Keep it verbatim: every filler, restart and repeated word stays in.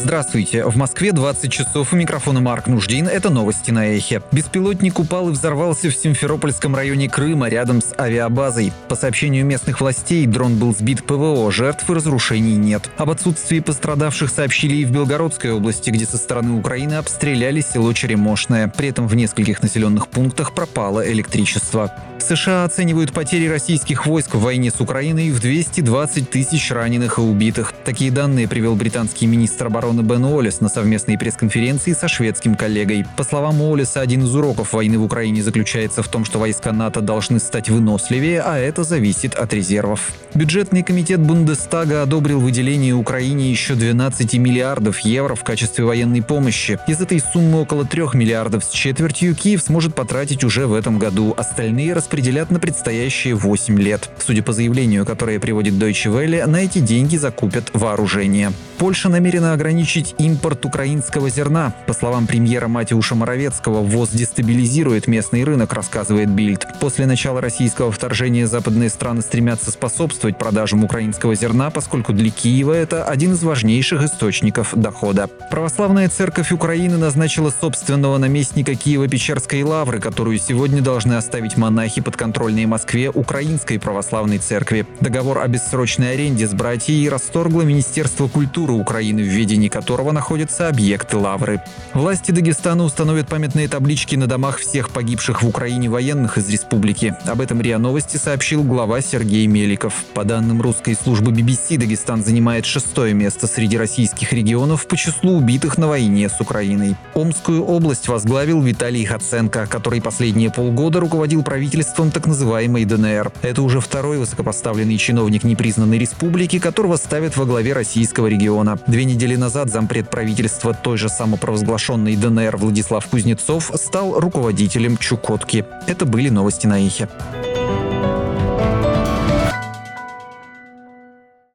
Здравствуйте. В Москве двадцать часов. У микрофона Марк Нуждин. Это новости на Эхе. Беспилотник упал и взорвался в Симферопольском районе Крыма рядом с авиабазой. По сообщению местных властей, дрон был сбит ПВО, жертв и разрушений нет. Об отсутствии пострадавших сообщили и в Белгородской области, где со стороны Украины обстреляли село Черемошное. При этом в нескольких населенных пунктах пропало электричество. США оценивают потери российских войск в войне с Украиной в двести двадцать тысяч раненых и убитых. Такие данные привел британский министр обороны Бен Уоллес на совместной пресс-конференции со шведским коллегой. По словам Уоллеса, один из уроков войны в Украине заключается в том, что войска НАТО должны стать выносливее, а это зависит от резервов. Бюджетный комитет Бундестага одобрил выделение Украине еще двенадцати миллиардов евро в качестве военной помощи. Из этой суммы около трех миллиардов с четвертью Киев сможет потратить уже в этом году. Остальные распределят на предстоящие восемь лет. Судя по заявлению, которое приводит Deutsche Welle, на эти деньги закупят вооружение. Польша намерена ограничить импорт украинского зерна. По словам премьера Матеуша Моровецкого, ввоз дестабилизирует местный рынок, рассказывает Бильд. После начала российского вторжения западные страны стремятся способствовать продажам украинского зерна, поскольку для Киева это один из важнейших источников дохода. Православная церковь Украины назначила собственного наместника Киево-Печерской лавры, которую сегодня должны оставить монахи подконтрольной Москве Украинской православной церкви. Договор о бессрочной аренде с братьей расторгло Министерство культуры Украины, в ведении которого находятся объекты лавры. Власти Дагестана установят памятные таблички на домах всех погибших в Украине военных из республики. Об этом РИА Новости сообщил глава Сергей Меликов. По данным русской службы би би си, Дагестан занимает шестое место среди российских регионов по числу убитых на войне с Украиной. Омскую область возглавил Виталий Хоценко, который последние полгода руководил правительством так называемой дэ эн эр. Это уже второй высокопоставленный чиновник непризнанной республики, которого ставят во главе российского региона. Две недели назад зампред правительства той же самопровозглашенной дэ эн эр Владислав Кузнецов стал руководителем Чукотки. Это были новости на Эхе.